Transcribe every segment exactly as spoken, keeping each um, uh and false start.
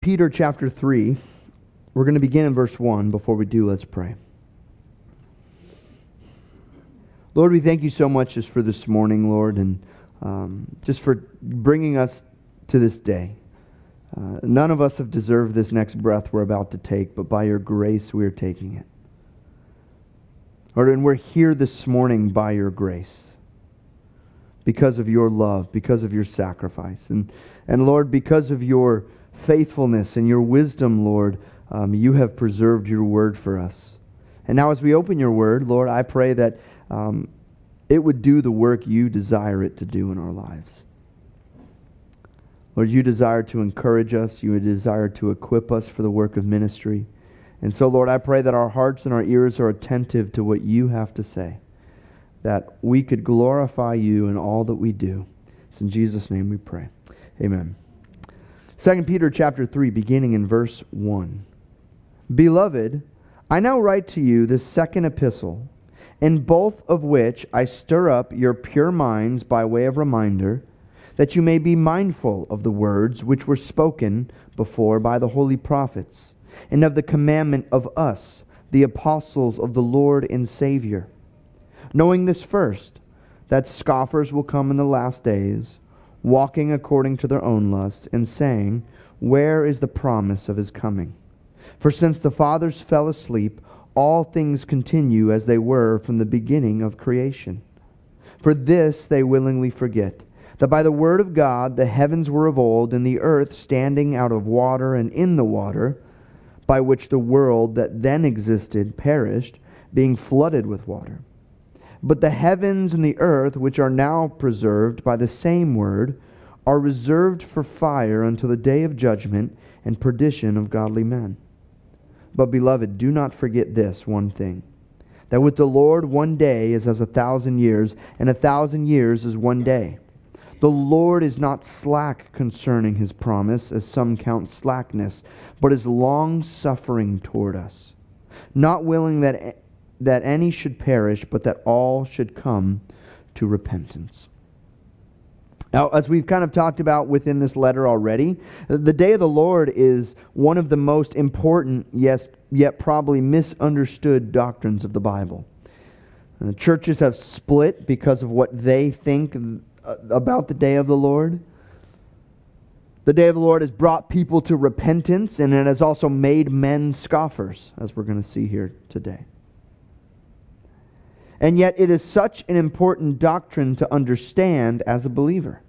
Peter chapter three. We're going to begin in verse one. Before we do, let's pray. Lord, we thank you so much just for this morning, Lord, and um, just for bringing us to this day. Uh, none of us have deserved this next breath we're about to take, but by your grace we are taking it. Lord, and we're here this morning by your grace, because of your love, because of your sacrifice. And, and Lord, because of your faithfulness and your wisdom, Lord, um, you have preserved your word for us. And now as we open your word, Lord, I pray that um, it would do the work you desire it to do in our lives. Lord, you desire to encourage us. You desire to equip us for the work of ministry. And so, Lord, I pray that our hearts and our ears are attentive to what you have to say, that we could glorify you in all that we do. It's in Jesus' name we pray. Amen. Second Peter chapter three, beginning in verse one. Beloved, I now write to you this second epistle, in both of which I stir up your pure minds by way of reminder, that you may be mindful of the words which were spoken before by the holy prophets, and of the commandment of us, the apostles of the Lord and Savior. Knowing this first, that scoffers will come in the last days, walking according to their own lusts, and saying, where is the promise of his coming? For since the fathers fell asleep, all things continue as they were from the beginning of creation. For this they willingly forget, that by the word of God the heavens were of old, and the earth standing out of water and in the water, by which the world that then existed perished, being flooded with water. But the heavens and the earth, which are now preserved by the same word, are reserved for fire until the day of judgment and perdition of godly men. But, beloved, do not forget this one thing, that with the Lord one day is as a thousand years, and a thousand years is one day. The Lord is not slack concerning his promise, as some count slackness, but is long-suffering toward us, not willing that that any should perish, but that all should come to repentance. Now, as we've kind of talked about within this letter already, the day of the Lord is one of the most important, yes, yet probably misunderstood doctrines of the Bible. Uh, churches have split because of what they think about the day of the Lord. The day of the Lord has brought people to repentance, and it has also made men scoffers, as we're going to see here today. And yet it is such an important doctrine to understand as a believer.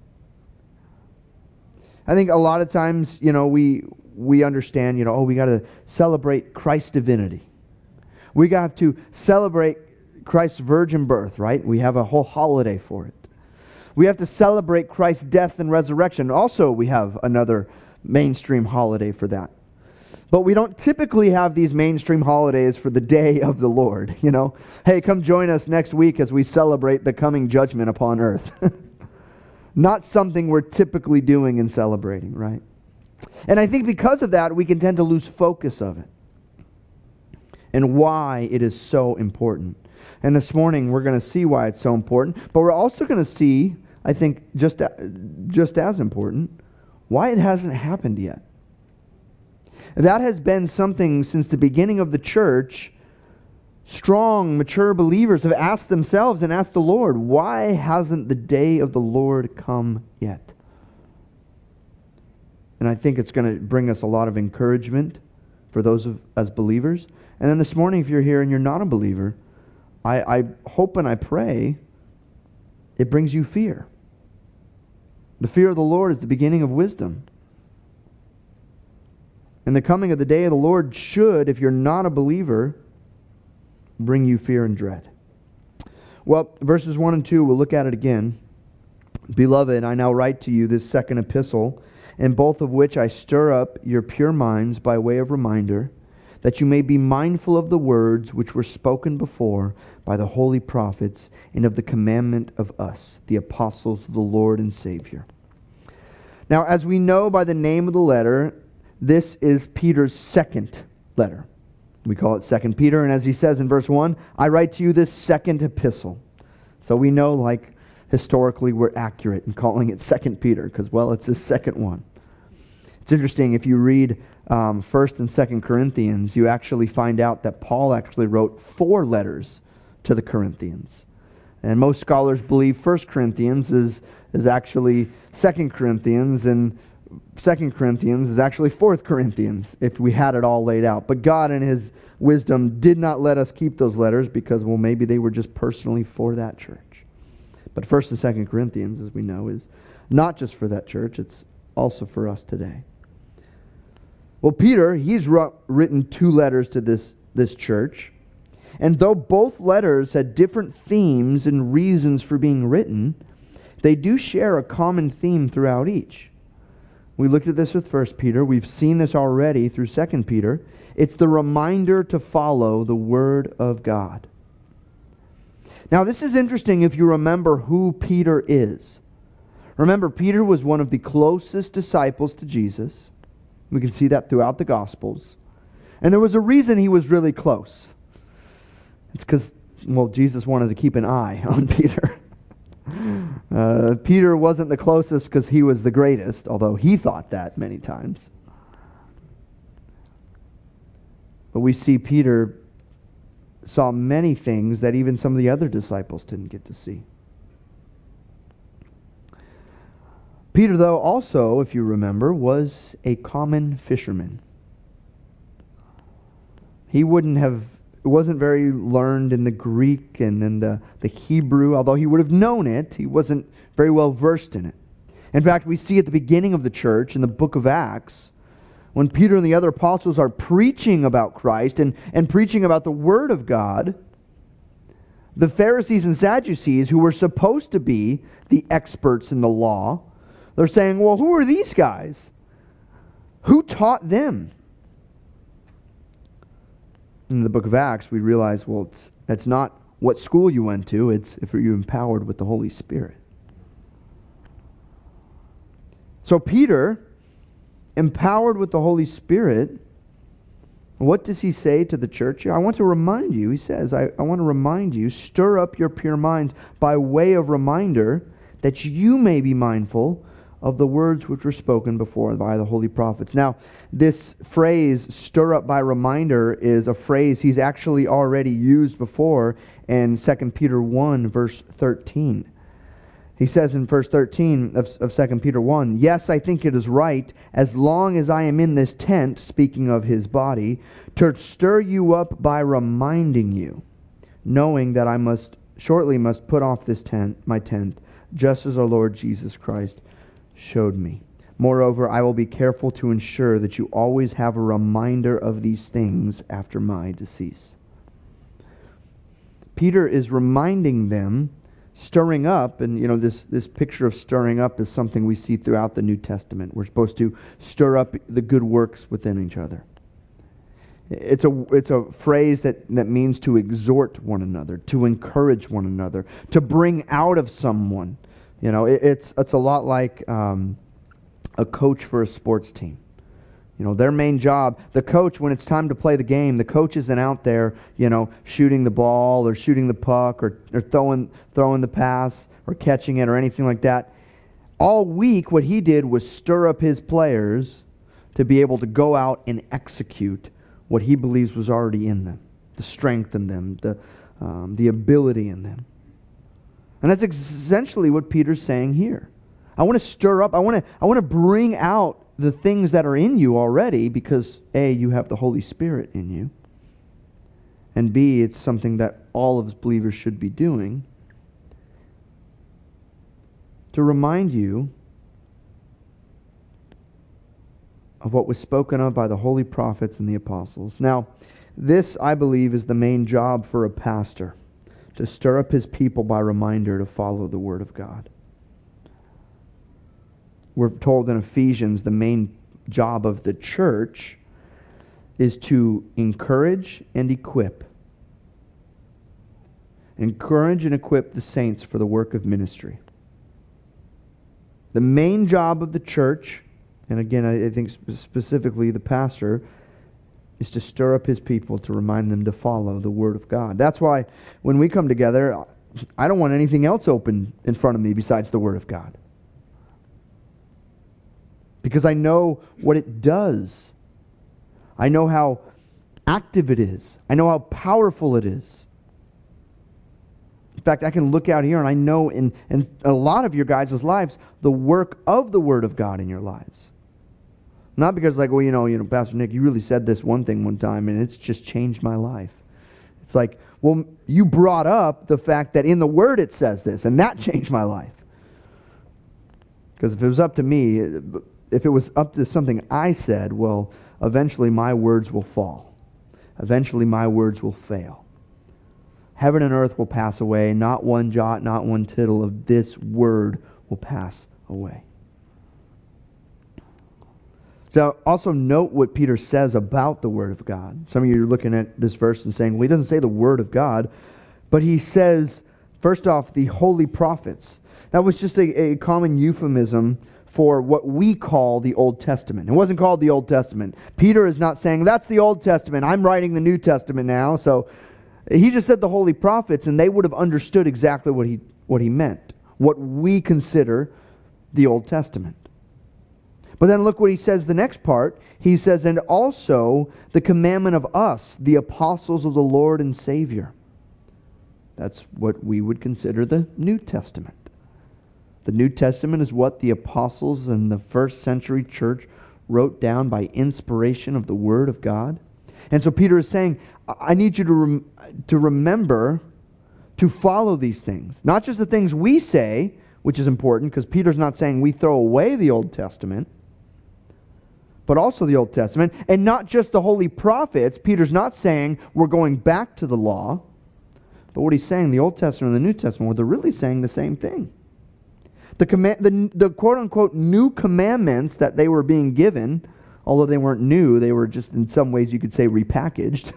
I think a lot of times, you know, we we understand, you know, oh, we got to celebrate Christ's divinity. We got to celebrate Christ's virgin birth, right? We have a whole holiday for it. We have to celebrate Christ's death and resurrection. Also, we have another mainstream holiday for that. But we don't typically have these mainstream holidays for the day of the Lord. You know, hey, come join us next week as we celebrate the coming judgment upon earth. Not something we're typically doing and celebrating, right? And I think because of that, we can tend to lose focus of it and why it is so important. And this morning, we're going to see why it's so important. But we're also going to see, I think, just, just as important, why it hasn't happened yet. That has been something since the beginning of the church. Strong, mature believers have asked themselves and asked the Lord, why hasn't the day of the Lord come yet? And I think it's going to bring us a lot of encouragement for those of as believers. And then this morning, if you're here and you're not a believer, I, I hope and I pray it brings you fear. The fear of the Lord is the beginning of wisdom. And the coming of the day of the Lord should, if you're not a believer, bring you fear and dread. Well, verses one and two, we'll look at it again. Beloved, I now write to you this second epistle, in both of which I stir up your pure minds by way of reminder, that you may be mindful of the words which were spoken before by the holy prophets, and of the commandment of us, the apostles of the Lord and Savior. Now, as we know by the name of the letter, this is Peter's second letter. We call it Second Peter, and as he says in verse one, I write to you this second epistle. So we know, like, historically we're accurate in calling it Second Peter, because, well, it's his second one. It's interesting, if you read um, First and Second Corinthians, you actually find out that Paul actually wrote four letters to the Corinthians. And most scholars believe First Corinthians is, is actually Second Corinthians, and Second Corinthians is actually Fourth Corinthians, if we had it all laid out. But God in His wisdom did not let us keep those letters because, well, maybe they were just personally for that church. But First and Second Corinthians, as we know, is not just for that church, it's also for us today. Well, Peter, he's written two letters to this, this church. And though both letters had different themes and reasons for being written, they do share a common theme throughout each. We looked at this with First Peter. We've seen this already through Second Peter. It's the reminder to follow the Word of God. Now, this is interesting if you remember who Peter is. Remember, Peter was one of the closest disciples to Jesus. We can see that throughout the Gospels. And there was a reason he was really close. It's because, well, Jesus wanted to keep an eye on Peter. Uh, Peter wasn't the closest because he was the greatest, although he thought that many times. But we see Peter saw many things that even some of the other disciples didn't get to see. Peter, though, also, if you remember, was a common fisherman. He wouldn't have, wasn't very learned in the Greek and in the, the Hebrew, although he would have known it, he wasn't very well versed in it. In fact, we see at the beginning of the church, in the book of Acts, when Peter and the other apostles are preaching about Christ and, and preaching about the Word of God, the Pharisees and Sadducees, who were supposed to be the experts in the law, they're saying, well, who are these guys? Who taught them? In the book of Acts, we realize, well, it's, it's not what school you went to, it's if you're empowered with the Holy Spirit. So Peter, empowered with the Holy Spirit, what does he say to the church? I want to remind you, he says, I, I want to remind you, stir up your pure minds by way of reminder that you may be mindful of the words which were spoken before by the holy prophets. Now, this phrase, stir up by reminder, is a phrase he's actually already used before in Second Peter one, verse thirteen. He says in verse thirteen of, of Second Peter one, yes, I think it is right, as long as I am in this tent, speaking of his body, to stir you up by reminding you, knowing that I must shortly must put off this tent, my tent, just as our Lord Jesus Christ showed me. Moreover, I will be careful to ensure that you always have a reminder of these things after my decease. Peter is reminding them, stirring up, and you know, this, this picture of stirring up is something we see throughout the New Testament. We're supposed to stir up the good works within each other. It's a, it's a phrase that, that means to exhort one another, to encourage one another, to bring out of someone. You know, it, it's it's a lot like um, a coach for a sports team. You know, their main job, the coach, when it's time to play the game, the coach isn't out there, you know, shooting the ball or shooting the puck or, or throwing throwing the pass or catching it or anything like that. All week, what he did was stir up his players to be able to go out and execute what he believes was already in them, the strength in them, the um, the ability in them. And that's essentially what Peter's saying here. I want to stir up, I want to I want to bring out the things that are in you already because A, you have the Holy Spirit in you. And B, it's something that all of us believers should be doing. To remind you of what was spoken of by the holy prophets and the apostles. Now, this, I believe, is the main job for a pastor. To stir up his people by reminder to follow the Word of God. We're told in Ephesians the main job of the church is to encourage and equip. Encourage and equip the saints for the work of ministry. The main job of the church, and again I think specifically the pastor, is to stir up his people to remind them to follow the Word of God. That's why when we come together, I don't want anything else open in front of me besides the Word of God. because I know what it does. I know how active it is. I know how powerful it is. In fact, I can look out here and I know in, in a lot of your guys' lives the work of the Word of God in your lives. Not because like, well, you know, you know, Pastor Nick, you really said this one thing one time and it's just changed my life. It's like, well, you brought up the fact that in the Word it says this, and that changed my life. Because if it was up to me, if it was up to something I said, well, eventually my words will fall. Eventually my words will fail. Heaven and earth will pass away. Not one jot, not one tittle of this word will pass away. So also note what Peter says about the Word of God. Some of you are looking at this verse and saying, well, he doesn't say the Word of God, but he says, first off, the holy prophets. That was just a, a common euphemism for what we call the Old Testament. It wasn't called the Old Testament. Peter is not saying, that's the Old Testament. I'm writing the New Testament now. So he just said the holy prophets, and they would have understood exactly what he, what he meant, what we consider the Old Testament. But then look what he says the next part. He says, and also the commandment of us, the apostles of the Lord and Savior. That's what we would consider the New Testament. The New Testament is what the apostles in the first century church wrote down by inspiration of the Word of God. And so Peter is saying, I need you to, rem- to remember to follow these things. Not just the things we say, which is important, because Peter's not saying we throw away the Old Testament, but also the Old Testament. And not just the holy prophets. Peter's not saying we're going back to the law. But what he's saying, the Old Testament and the New Testament, well, they're really saying the same thing. The, command, the, the quote-unquote new commandments that they were being given, although they weren't new, they were just in some ways you could say repackaged.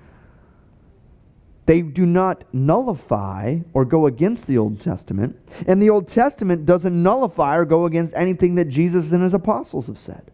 They do not nullify or go against the Old Testament. And the Old Testament doesn't nullify or go against anything that Jesus and his apostles have said.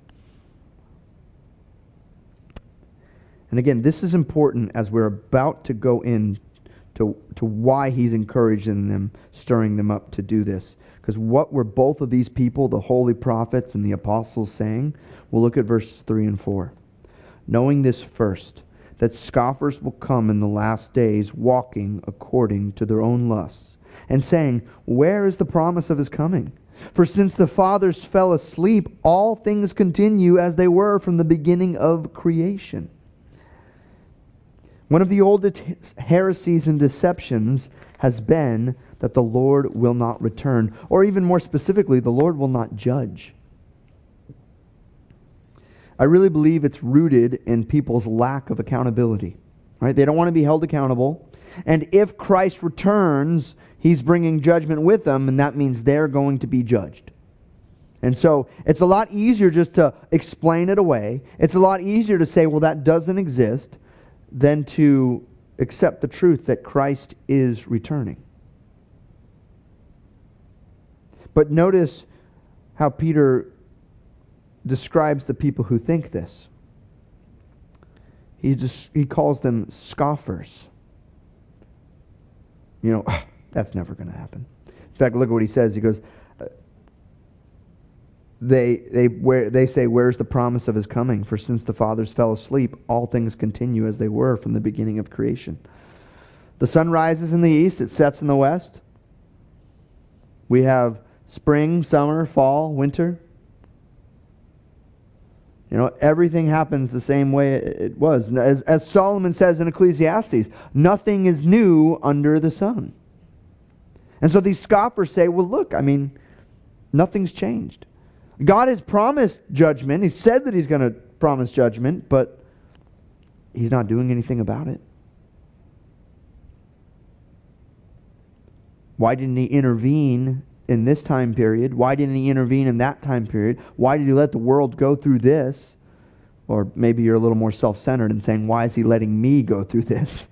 And again, this is important as we're about to go in to, to why he's encouraging them, stirring them up to do this. Because what were both of these people, the holy prophets and the apostles, saying? We'll look at verses three and four. Knowing this first, that scoffers will come in the last days, walking according to their own lusts, and saying, where is the promise of his coming? For since the fathers fell asleep, all things continue as they were from the beginning of creation. One of the oldest heresies and deceptions has been that the Lord will not return, or even more specifically, the Lord will not judge. I really believe it's rooted in people's lack of accountability. Right? They don't want to be held accountable. And if Christ returns, he's bringing judgment with them, and that means they're going to be judged. And so it's a lot easier just to explain it away. It's a lot easier to say, well, that doesn't exist, than to accept the truth that Christ is returning. But notice how Peter describes the people who think this. He just he calls them scoffers. You know, oh, that's never going to happen. In fact, look at what he says. He goes, uh, they they where they say, where's the promise of his coming? For since the fathers fell asleep, all things continue as they were from the beginning of creation. The sun rises in the east, it sets in the west. We have spring, summer, fall, winter. You know, everything happens the same way it was. As, as Solomon says in Ecclesiastes, nothing is new under the sun. And so these scoffers say, well, look, I mean, nothing's changed. God has promised judgment. He said that he's going to promise judgment, but he's not doing anything about it. Why didn't he intervene in this time period? Why didn't he intervene in that time period? Why did he let the world go through this? Or maybe you're a little more self-centered and saying, why is he letting me go through this?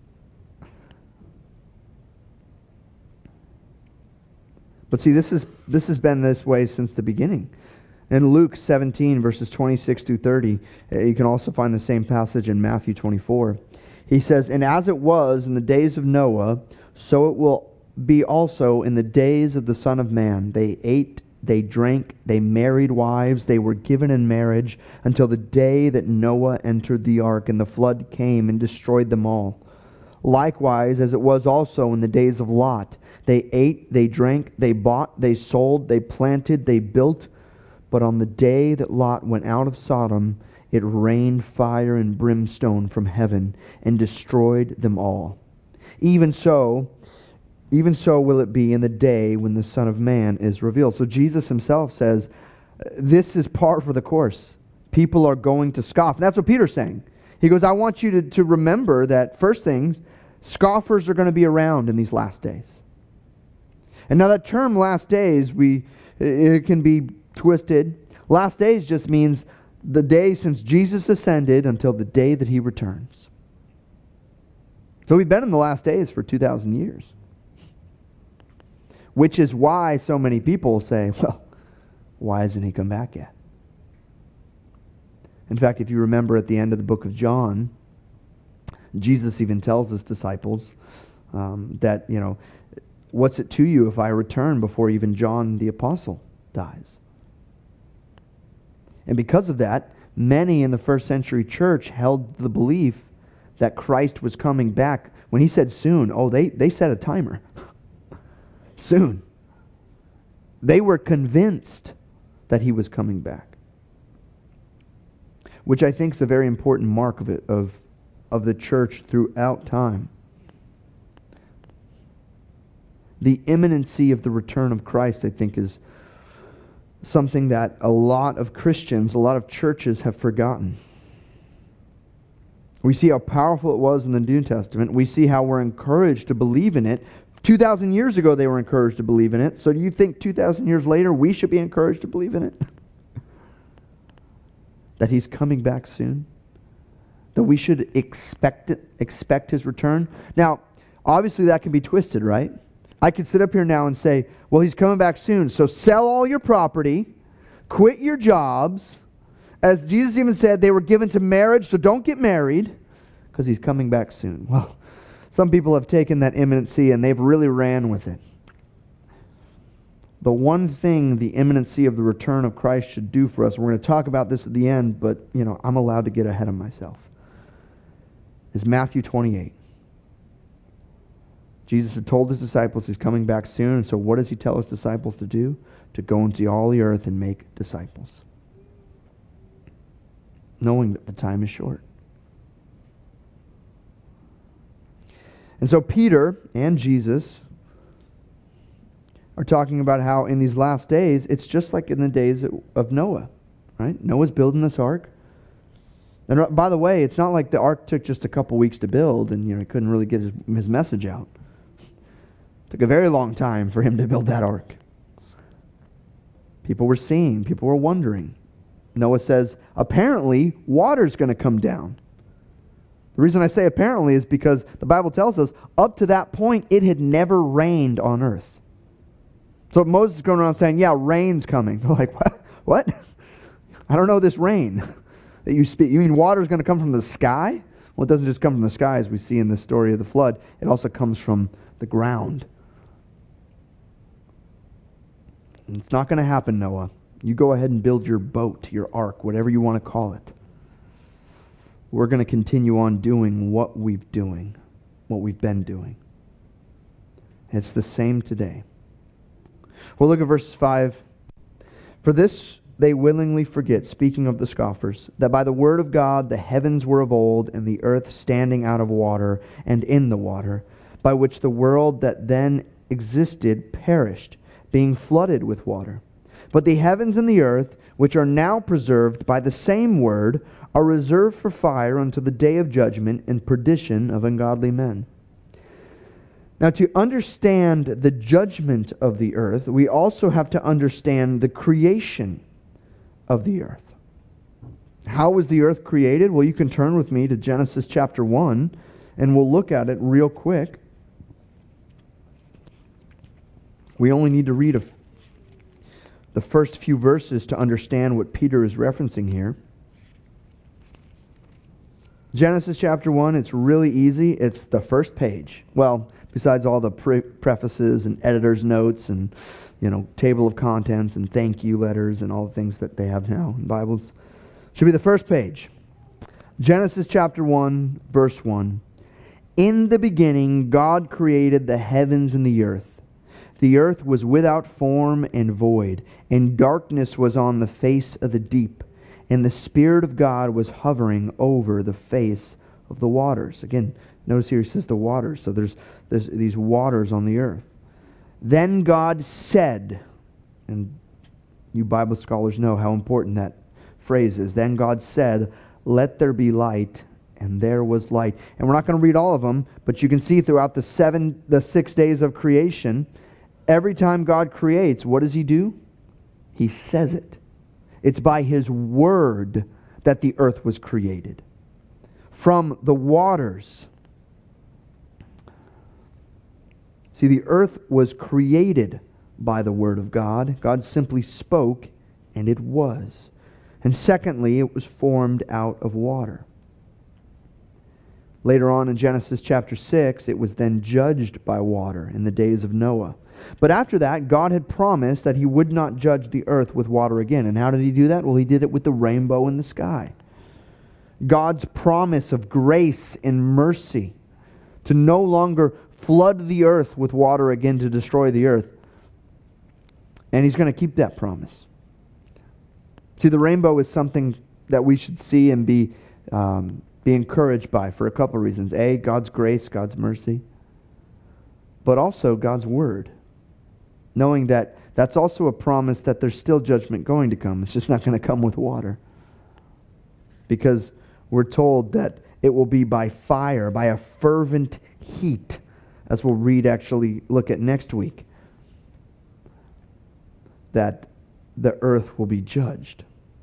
But see, this is this has been this way since the beginning. In Luke seventeen, verses twenty-six through thirty, you can also find the same passage in Matthew twenty-four. He says, and as it was in the days of Noah, so it will be also in the days of the Son of Man. They ate they drank, they married wives, they were given in marriage until the day that Noah entered the ark and the flood came and destroyed them all. Likewise, as it was also in the days of Lot, they ate, they drank, they bought, they sold, they planted, they built. But on the day that Lot went out of Sodom, it rained fire and brimstone from heaven and destroyed them all. Even so, even so will it be in the day when the Son of Man is revealed. So Jesus himself says, this is par for the course. People are going to scoff. And that's what Peter's saying. He goes, I want you to, to remember that, first things, scoffers are going to be around in these last days. And now that term last days, we it can be twisted. Last days just means the day since Jesus ascended until the day that he returns. So we've been in the last days for two thousand years. Which is why so many people say, well, why hasn't he come back yet? In fact, if you remember at the end of the book of John, Jesus even tells his disciples um, that, you know, what's it to you if I return before even John the apostle dies? And because of that, many in the first century church held the belief that Christ was coming back. When he said soon, oh, they, they set a timer. Soon. They were convinced that he was coming back. Which I think is a very important mark of it, of, of the church throughout time. The imminency of the return of Christ, I think, is something that a lot of Christians, a lot of churches have forgotten. We see how powerful it was in the New Testament. We see how we're encouraged to believe in it. two thousand years ago they were encouraged to believe in it. So do you think two thousand years later we should be encouraged to believe in it? That he's coming back soon? That we should expect it, expect his return? Now, obviously that can be twisted, right? I could sit up here now and say, well, he's coming back soon, so sell all your property, quit your jobs. As Jesus even said, they were given to marriage, so don't get married, because he's coming back soon. Well, some people have taken that imminency and they've really ran with it. The one thing the imminency of the return of Christ should do for us, we're going to talk about this at the end, but you know, I'm allowed to get ahead of myself, is Matthew twenty-eight. Jesus had told his disciples he's coming back soon, and so what does he tell his disciples to do? To go into all the earth and make disciples, knowing that the time is short. And so Peter and Jesus are talking about how in these last days, it's just like in the days of Noah, right? Noah's building this ark. And by the way, it's not like the ark took just a couple weeks to build and you know he couldn't really get his, his message out. It took a very long time for him to build that ark. People were seeing, people were wondering. Noah says, apparently, water's going to come down. The reason I say apparently is because the Bible tells us up to that point, it had never rained on earth. So Moses is going around saying, yeah, rain's coming. They're like, what? What? I don't know this rain that you speak. You mean water's going to come from the sky? Well, it doesn't just come from the sky, as we see in the story of the flood. It also comes from the ground. And it's not going to happen, Noah. You go ahead and build your boat, your ark, whatever you want to call it. We're going to continue on doing what we've doing, what we've been doing. It's the same today. Well, look at verses five. For this they willingly forget, speaking of the scoffers, that by the word of God the heavens were of old, and the earth standing out of water and in the water, by which the world that then existed perished, being flooded with water. But the heavens and the earth, which are now preserved by the same word, are reserved for fire unto the day of judgment and perdition of ungodly men. Now, to understand the judgment of the earth, we also have to understand the creation of the earth. How was the earth created? Well, you can turn with me to Genesis chapter one, and we'll look at it real quick. We only need to read a, the first few verses to understand what Peter is referencing here. Genesis chapter one, it's really easy. It's the first page. Well, besides all the pre- prefaces and editor's notes and, you know, table of contents and thank you letters and all the things that they have now in Bibles. Should be the first page. Genesis chapter one, verse one. In the beginning, God created the heavens and the earth. The earth was without form and void, and darkness was on the face of the deep, and the Spirit of God was hovering over the face of the waters. Again, notice here he says the waters, so there's, there's these waters on the earth. Then God said, and you Bible scholars know how important that phrase is. Then God said, let there be light, and there was light. And we're not going to read all of them, but you can see throughout the seven, the six days of creation, every time God creates, what does He do? He says it. It's by His word that the earth was created. From the waters. See, the earth was created by the word of God. God simply spoke, and it was. And secondly, it was formed out of water. Later on in Genesis chapter six, it was then judged by water in the days of Noah. But after that, God had promised that He would not judge the earth with water again. And how did He do that? Well, He did it with the rainbow in the sky. God's promise of grace and mercy to no longer flood the earth with water again to destroy the earth. And He's going to keep that promise. See, the rainbow is something that we should see and be, um, be encouraged by for a couple of reasons. A, God's grace, God's mercy. But also God's word. Knowing that that's also a promise that there's still judgment going to come. It's just not going to come with water. Because we're told that it will be by fire, by a fervent heat. As we'll read, actually, look at next week. That the earth will be judged.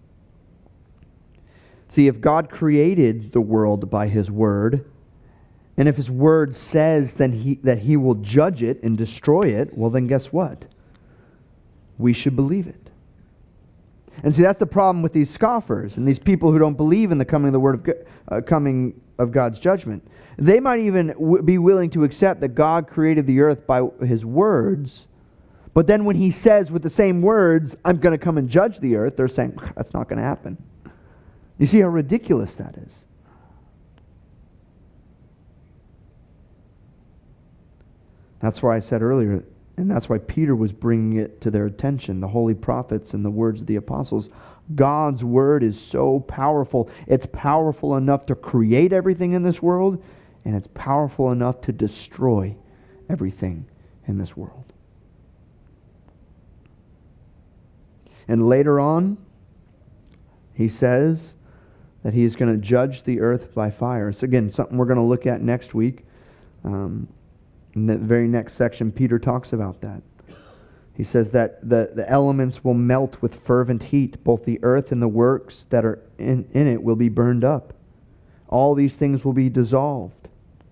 See, if God created the world by His word, and if His word says then he, that He will judge it and destroy it, well then guess what? We should believe it. And see, that's the problem with these scoffers and these people who don't believe in the coming of the word of God, uh, coming of God's judgment. They might even w- be willing to accept that God created the earth by His words, but then when He says with the same words, I'm going to come and judge the earth, they're saying, that's not going to happen. You see how ridiculous that is. That's why I said earlier, and that's why Peter was bringing it to their attention, the holy prophets and the words of the apostles. God's word is so powerful. It's powerful enough to create everything in this world, and it's powerful enough to destroy everything in this world. And later on, He says that He is going to judge the earth by fire. It's again something we're going to look at next week. Um, in the very next section, Peter talks about that. He says that the, the elements will melt with fervent heat. Both the earth and the works that are in, in it will be burned up. All these things will be dissolved.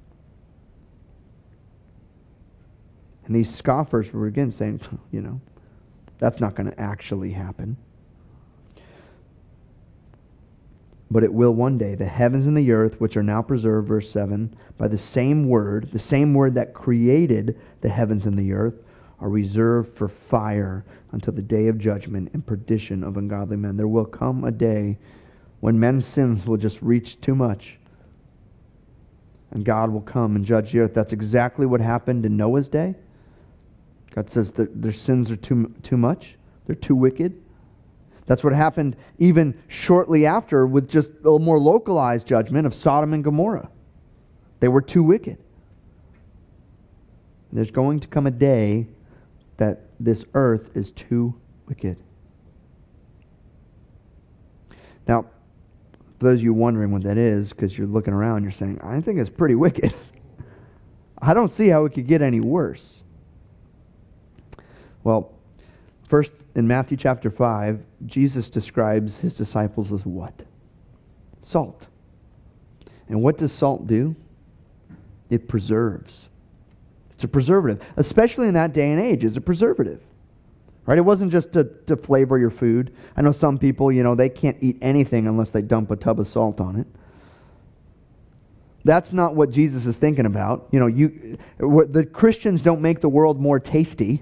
And these scoffers were again saying, you know, that's not going to actually happen. But it will one day. The heavens and the earth, which are now preserved, verse seven, by the same word, the same word that created the heavens and the earth, are reserved for fire until the day of judgment and perdition of ungodly men. There will come a day when men's sins will just reach too much. And God will come and judge the earth. That's exactly what happened in Noah's day. God says that their sins are too, too much. They're too wicked. That's what happened even shortly after with just a little more localized judgment of Sodom and Gomorrah. They were too wicked. There's going to come a day that this earth is too wicked. Now, for those of you wondering what that is, because you're looking around, you're saying, I think it's pretty wicked. I don't see how it could get any worse. Well, first, in Matthew chapter five, Jesus describes His disciples as what? Salt. And what does salt do? It preserves. It's a preservative. Especially in that day and age, it's a preservative. Right? It wasn't just to, to flavor your food. I know some people, you know, they can't eat anything unless they dump a tub of salt on it. That's not what Jesus is thinking about. You know, you the Christians don't make the world more tasty.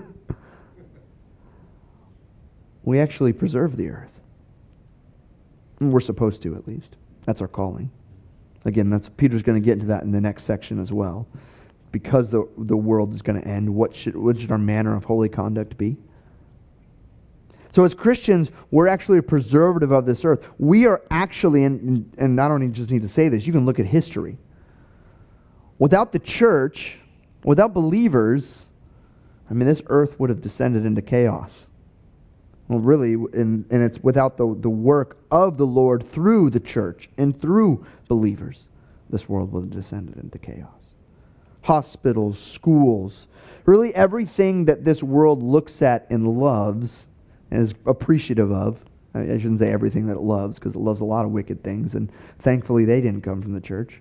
We actually preserve the earth. And we're supposed to, at least. That's our calling. Again, that's Peter's going to get into that in the next section as well. Because the the world is going to end, what should what should our manner of holy conduct be? So as Christians, we're actually a preservative of this earth. We are actually, and, and I don't just need to say this, you can look at history. Without the church, without believers, I mean, this earth would have descended into chaos. Well, really, and, and it's without the, the work of the Lord through the church and through believers, this world would have descended into chaos. Hospitals, schools, really everything that this world looks at and loves and is appreciative of. I shouldn't say everything that it loves, because it loves a lot of wicked things, and thankfully they didn't come from the church.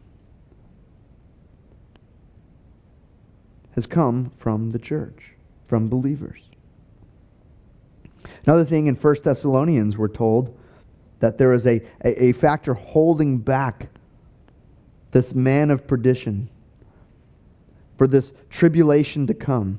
Has come from the church, from believers. Another thing in First Thessalonians, we're told that there is a, a, a factor holding back this man of perdition for this tribulation to come.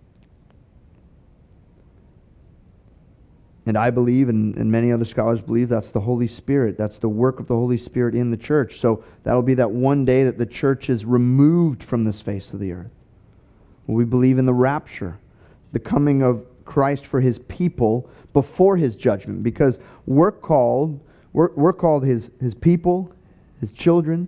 And I believe, and, and many other scholars believe, that's the Holy Spirit. That's the work of the Holy Spirit in the church. So that'll be that one day that the church is removed from this face of the earth. We believe in the rapture, the coming of Christ for His people before His judgment, because we're called, we're, we're called His, His people, His children.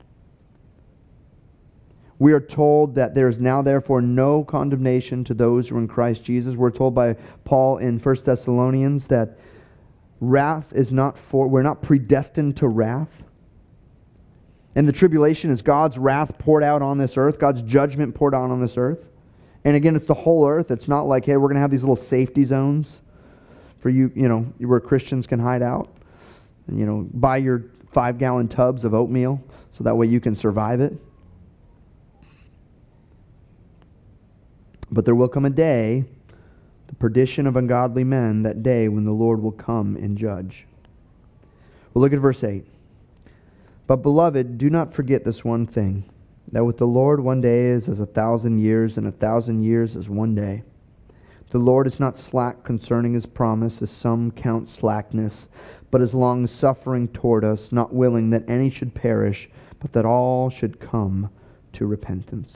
We are told that there is now therefore no condemnation to those who are in Christ Jesus. We're told by Paul in First Thessalonians that wrath is not for, we're not predestined to wrath. And the tribulation is God's wrath poured out on this earth, God's judgment poured out on this earth. And again, it's the whole earth. It's not like, hey, we're going to have these little safety zones for you, you know, where Christians can hide out. And, you know, buy your five-gallon tubs of oatmeal so that way you can survive it. But there will come a day, the perdition of ungodly men, that day when the Lord will come and judge. Well, look at verse eight. But beloved, do not forget this one thing, that with the Lord one day is as a thousand years, and a thousand years as one day. The Lord is not slack concerning His promise, as some count slackness, but is long-suffering toward us, not willing that any should perish, but that all should come to repentance.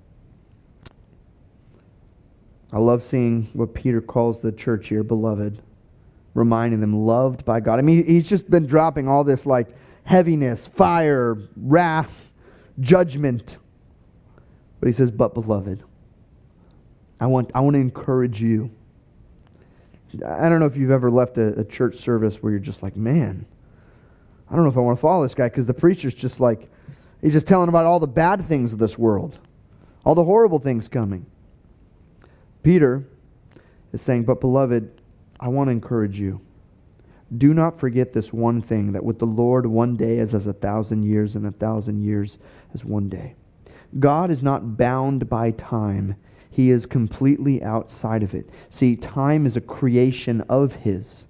I love seeing what Peter calls the church here, beloved, reminding them loved by God. I mean, he's just been dropping all this like heaviness, fire, wrath, judgment. But he says, but beloved, I want I want to encourage you. I don't know if you've ever left a, a church service where you're just like, man, I don't know if I want to follow this guy, because the preacher's just like, he's just telling about all the bad things of this world, all the horrible things coming. Peter is saying, but beloved, I want to encourage you. Do not forget this one thing, that with the Lord one day is as a thousand years, and a thousand years as one day. God is not bound by time. He is completely outside of it. See, time is a creation of His.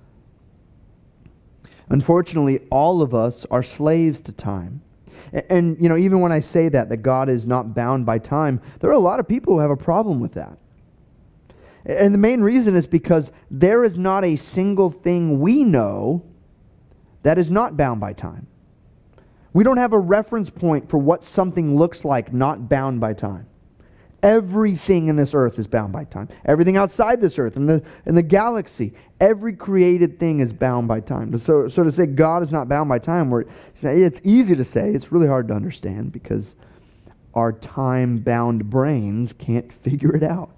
Unfortunately, all of us are slaves to time. And, and, you know, even when I say that, that God is not bound by time, there are a lot of people who have a problem with that. And the main reason is because there is not a single thing we know that is not bound by time. We don't have a reference point for what something looks like not bound by time. Everything in this earth is bound by time. Everything outside this earth, in the, in the galaxy, every created thing is bound by time. So, so to say God is not bound by time, where it's easy to say, it's really hard to understand, because our time-bound brains can't figure it out.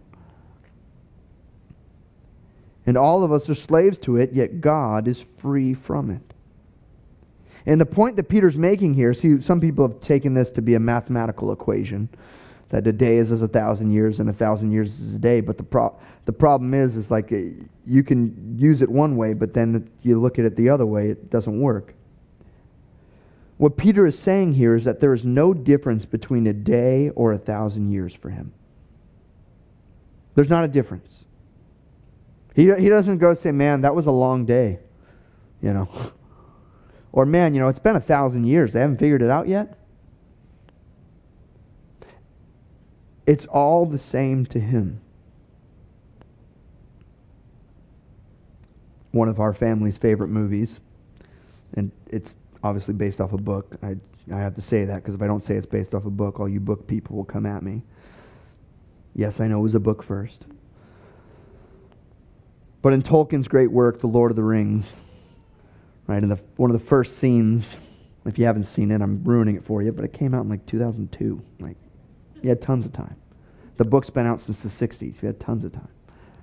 And all of us are slaves to it, yet God is free from it. And the point that Peter's making here, see, some people have taken this to be a mathematical equation, that a day is as a thousand years and a thousand years is a day. But the pro- the problem is, is like you can use it one way, but then you look at it the other way, it doesn't work. What Peter is saying here is that there is no difference between a day or a thousand years for him. There's not a difference. He he doesn't go say, man, that was a long day, you know. Or, man, you know, it's been a thousand years. They haven't figured it out yet. It's all the same to him. One of our family's favorite movies, and it's obviously based off a book. I I have to say that because if I don't say it's based off a book, all you book people will come at me. Yes, I know it was a book first. But in Tolkien's great work, The Lord of the Rings, right, in the one of the first scenes, if you haven't seen it, I'm ruining it for you, but it came out in like two thousand two. Like, you had tons of time. The book's been out since the sixties. You had tons of time.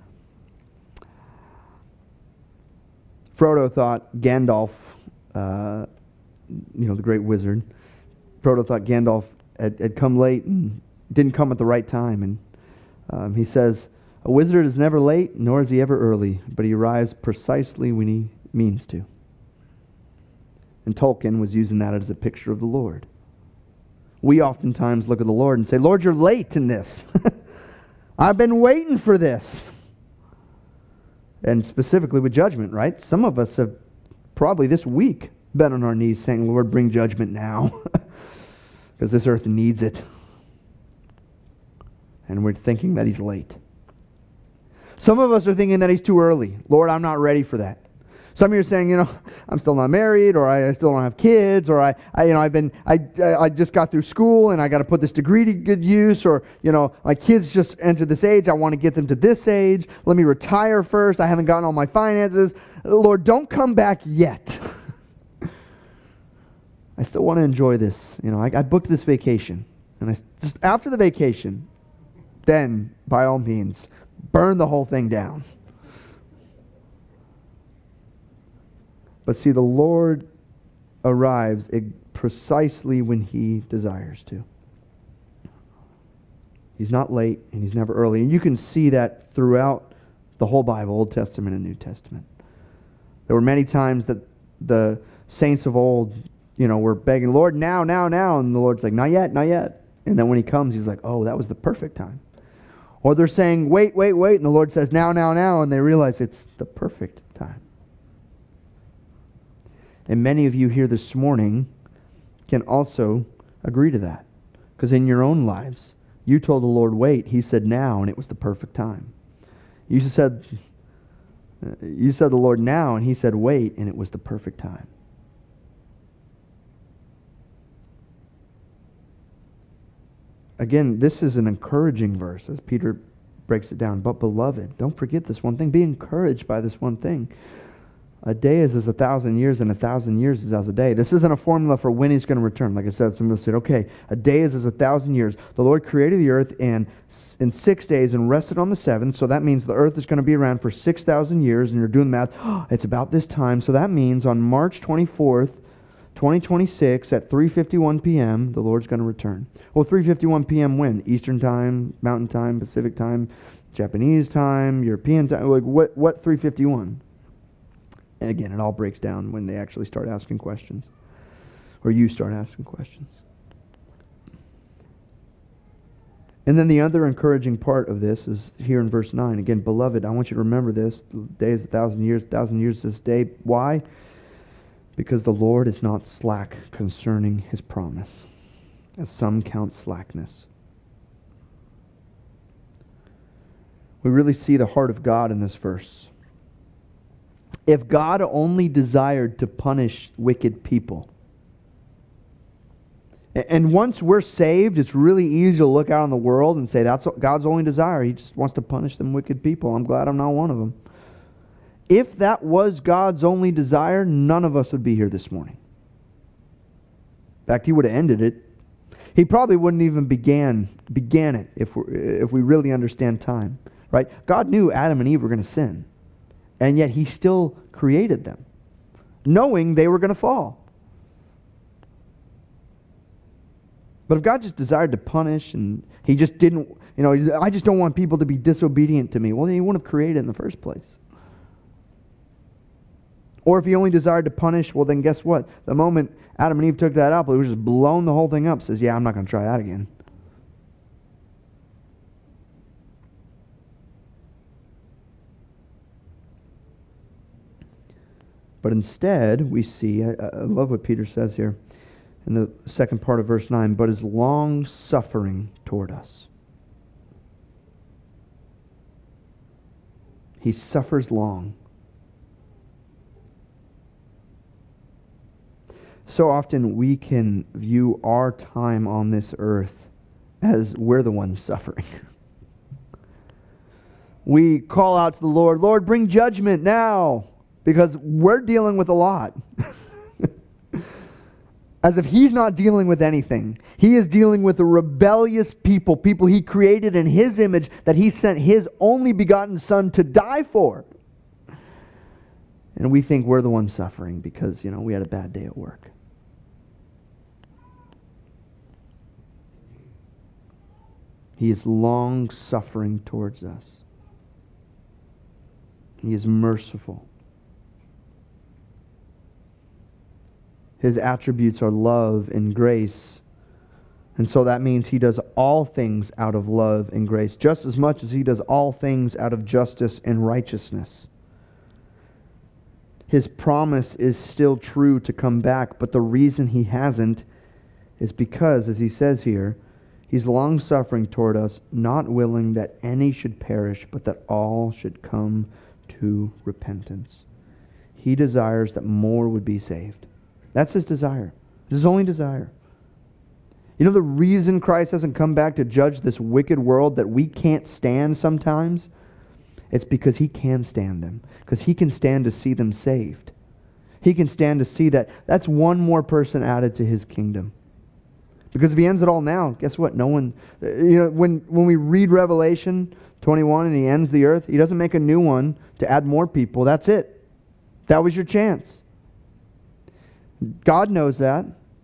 Frodo thought Gandalf, uh, you know, the great wizard, Frodo thought Gandalf had, had come late and didn't come at the right time. And um, he says, a wizard is never late, nor is he ever early, but he arrives precisely when he means to. And Tolkien was using that as a picture of the Lord. We oftentimes look at the Lord and say, Lord, you're late in this. I've been waiting for this. And specifically with judgment, right? Some of us have probably this week been on our knees saying, Lord, bring judgment now. Because this earth needs it. And we're thinking that he's late. Some of us are thinking that he's too early. Lord, I'm not ready for that. Some of you are saying, you know, I'm still not married, or I, I still don't have kids, or I, I, you know, I've been, I, I just got through school and I got to put this degree to good use, or you know, my kids just entered this age. I want to get them to this age. Let me retire first. I haven't gotten all my finances. Lord, don't come back yet. I still want to enjoy this. You know, I, I booked this vacation, and I just after the vacation, then by all means, burn the whole thing down. But see, the Lord arrives precisely when he desires to. He's not late and he's never early. And you can see that throughout the whole Bible, Old Testament and New Testament. There were many times that the saints of old, you know, were begging, Lord, now, now, now. And the Lord's like, not yet, not yet. And then when he comes, he's like, oh, that was the perfect time. Or they're saying, wait, wait, wait. And the Lord says, now, now, now. And they realize it's the perfect time. And many of you here this morning can also agree to that. Because in your own lives, you told the Lord, wait. He said now, and it was the perfect time. You said, you said the Lord now, and he said wait, and it was the perfect time. Again, this is an encouraging verse, as Peter breaks it down. But beloved, don't forget this one thing. Be encouraged by this one thing. A day is as a thousand years, and a thousand years is as a day. This isn't a formula for when he's going to return. Like I said, some people said, okay, a day is as a thousand years. The Lord created the earth in, in six days and rested on the seventh. So that means the earth is going to be around for six thousand years, and you're doing the math. Oh, it's about this time. So that means on March twenty-fourth, twenty twenty-six at three fifty-one p.m., the Lord's going to return. Well, three fifty-one p.m. when? Eastern time, Mountain time, Pacific time, Japanese time, European time. Like what, what three fifty-one? And again, it all breaks down when they actually start asking questions. Or you start asking questions. And then the other encouraging part of this is here in verse nine. Again, beloved, I want you to remember this. The day is a thousand years, a thousand years this day. Why? Because the Lord is not slack concerning his promise, as some count slackness. We really see the heart of God in this verse. If God only desired to punish wicked people, and once we're saved, it's really easy to look out in the world and say, that's God's only desire. He just wants to punish them wicked people. I'm glad I'm not one of them. If that was God's only desire, none of us would be here this morning. In fact, he would have ended it. He probably wouldn't even began began it if we if we really understand time, right? God knew Adam and Eve were going to sin. And yet he still created them, knowing they were going to fall. But if God just desired to punish and he just didn't, you know, I just don't want people to be disobedient to me, well, then he wouldn't have created in the first place. Or if he only desired to punish, well, then guess what? The moment Adam and Eve took that apple, it was just blown the whole thing up. Says, yeah, I'm not going to try that again. But instead, we see, I, I love what Peter says here in the second part of verse nine, but is long-suffering toward us. He suffers long. So often we can view our time on this earth as we're the ones suffering. We call out to the Lord, Lord, bring judgment now, because we're dealing with a lot. As if He's not dealing with anything. He is dealing with a rebellious people, people He created in His image that He sent His only begotten Son to die for. And we think we're the ones suffering because, you know, we had a bad day at work. He is long-suffering towards us. He is merciful. His attributes are love and grace. And so that means He does all things out of love and grace, just as much as He does all things out of justice and righteousness. His promise is still true to come back, but the reason He hasn't is because, as He says here, He's long-suffering toward us, not willing that any should perish, but that all should come to repentance. He desires that more would be saved. That's His desire. It's His only desire. You know the reason Christ hasn't come back to judge this wicked world that we can't stand sometimes? It's because He can stand them. Because He can stand to see them saved. He can stand to see that that's one more person added to His kingdom. Because if He ends it all now, guess what? No one, you know, when, when we read Revelation twenty-one and He ends the earth, He doesn't make a new one to add more people. That's it. That was your chance. God knows that.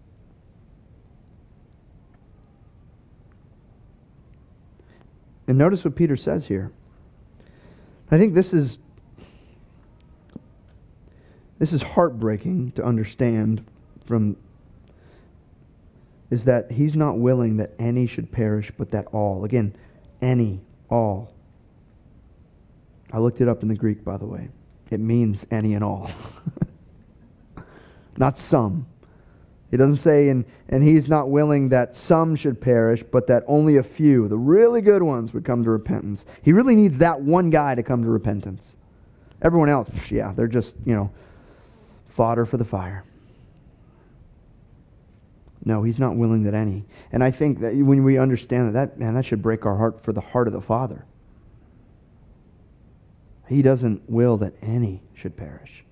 And notice what Peter says here. I think this is this is heartbreaking to understand from is that He's not willing that any should perish, but that all. Again, any, all. I looked it up in the Greek, by the way. It means any and all. Not some. It doesn't say, and, and He's not willing that some should perish, but that only a few, the really good ones, would come to repentance. He really needs that one guy to come to repentance. Everyone else, yeah, they're just, you know, fodder for the fire. No, He's not willing that any. And I think that when we understand that, that, man, that should break our heart for the heart of the Father. He doesn't will that any should perish.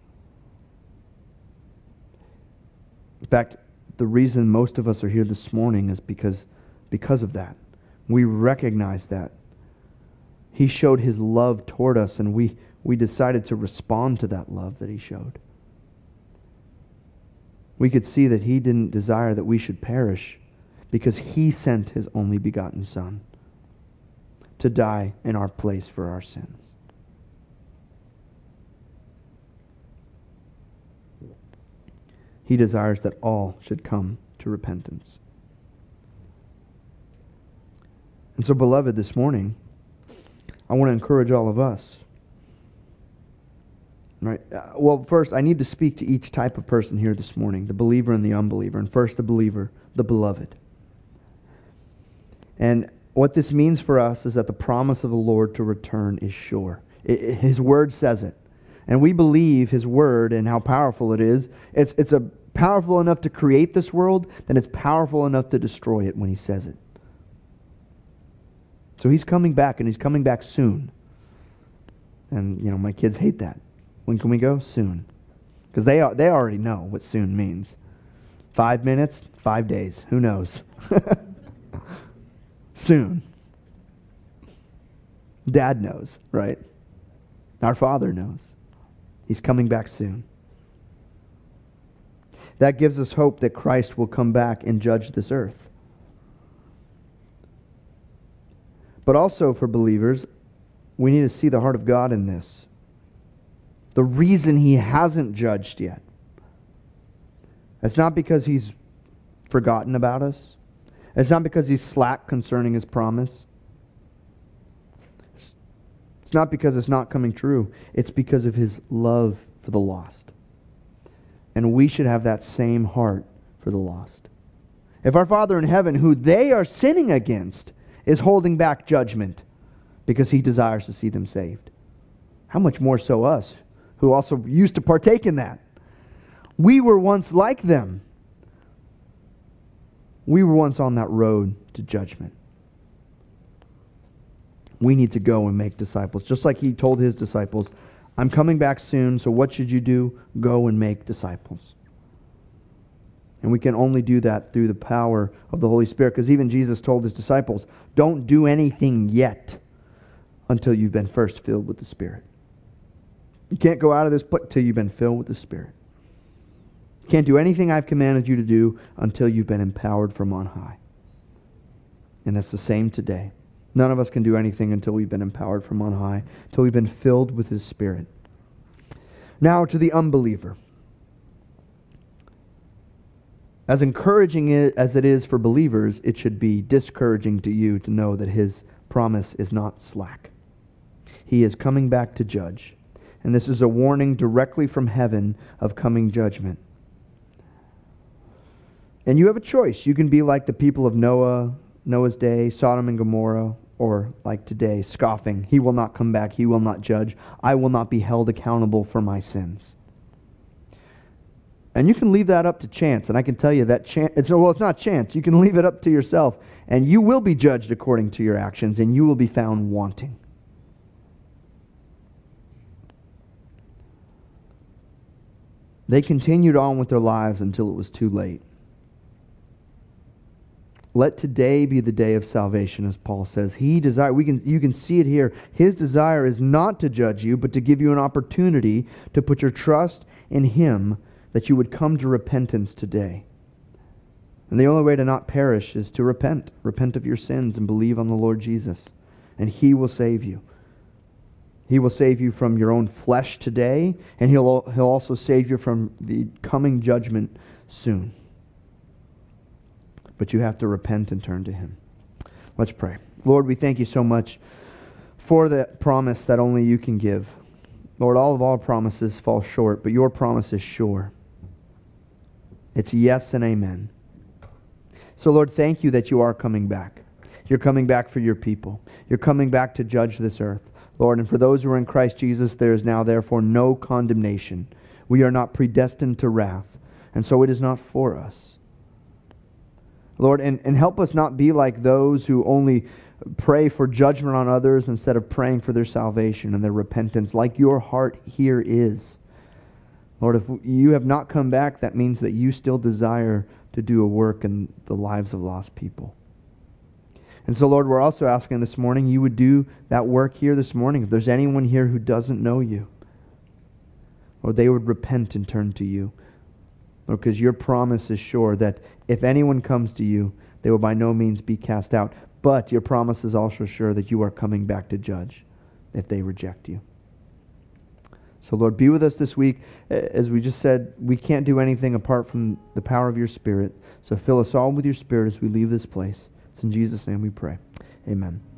In fact, the reason most of us are here this morning is because, because of that. We recognize that. He showed His love toward us, and we, we decided to respond to that love that He showed. We could see that He didn't desire that we should perish because He sent His only begotten Son to die in our place for our sins. He desires that all should come to repentance. And so, beloved, this morning, I want to encourage all of us. Right. Uh, well, first, I need to speak to each type of person here this morning, the believer and the unbeliever. And first, the believer, the beloved. And what this means for us is that the promise of the Lord to return is sure. It, it, His Word says it. And we believe His Word and how powerful it is. It's, it's a powerful enough to create this world, then it's powerful enough to destroy it when He says it. So He's coming back, and He's coming back soon. And, you know, my kids hate that. When can we go? Soon. Because they are, they already know what soon means. Five minutes, five days. Who knows? Soon. Dad knows, right? Our Father knows. He's coming back soon. That gives us hope that Christ will come back and judge this earth. But also for believers, we need to see the heart of God in this. The reason He hasn't judged yet. It's not because He's forgotten about us. It's not because He's slack concerning His promise. It's not because it's not coming true. It's because of His love for the lost. And we should have that same heart for the lost. If our Father in heaven, who they are sinning against, is holding back judgment because He desires to see them saved, how much more so us, who also used to partake in that? We were once like them. We were once on that road to judgment. We need to go and make disciples. Just like He told His disciples, I'm coming back soon, so what should you do? Go and make disciples. And we can only do that through the power of the Holy Spirit, because even Jesus told His disciples, don't do anything yet until you've been first filled with the Spirit. You can't go out of this place until you've been filled with the Spirit. You can't do anything I've commanded you to do until you've been empowered from on high. And that's the same today. None of us can do anything until we've been empowered from on high, until we've been filled with His Spirit. Now to the unbeliever. As encouraging as it is for believers, it should be discouraging to you to know that His promise is not slack. He is coming back to judge. And this is a warning directly from heaven of coming judgment. And you have a choice. You can be like the people of Noah, Noah's day, Sodom and Gomorrah, or like today, scoffing. He will not come back. He will not judge. I will not be held accountable for my sins. And you can leave that up to chance. And I can tell you that chance, it's, well, it's not chance. You can leave it up to yourself. And you will be judged according to your actions, and you will be found wanting. They continued on with their lives until it was too late. Let today be the day of salvation, as Paul says. He desire, we can, you can see it here. His desire is not to judge you, but to give you an opportunity to put your trust in Him, that you would come to repentance today. And the only way to not perish is to repent. Repent of your sins and believe on the Lord Jesus. And He will save you. He will save you from your own flesh today, and He'll, he'll also save you from the coming judgment soon. But you have to repent and turn to Him. Let's pray. Lord, we thank You so much for the promise that only You can give. Lord, all of our promises fall short, but Your promise is sure. It's yes and amen. So Lord, thank You that You are coming back. You're coming back for Your people. You're coming back to judge this earth. Lord, and for those who are in Christ Jesus, there is now therefore no condemnation. We are not predestined to wrath, and so it is not for us. Lord, and, and help us not be like those who only pray for judgment on others instead of praying for their salvation and their repentance, like Your heart here is. Lord, if You have not come back, that means that You still desire to do a work in the lives of lost people. And so, Lord, we're also asking this morning You would do that work here this morning. If there's anyone here who doesn't know You, Lord, they would repent and turn to You. Lord, because Your promise is sure that if anyone comes to You, they will by no means be cast out. But Your promise is also sure that You are coming back to judge if they reject You. So, Lord, be with us this week. As we just said, we can't do anything apart from the power of Your Spirit. So fill us all with Your Spirit as we leave this place. It's in Jesus' name we pray. Amen.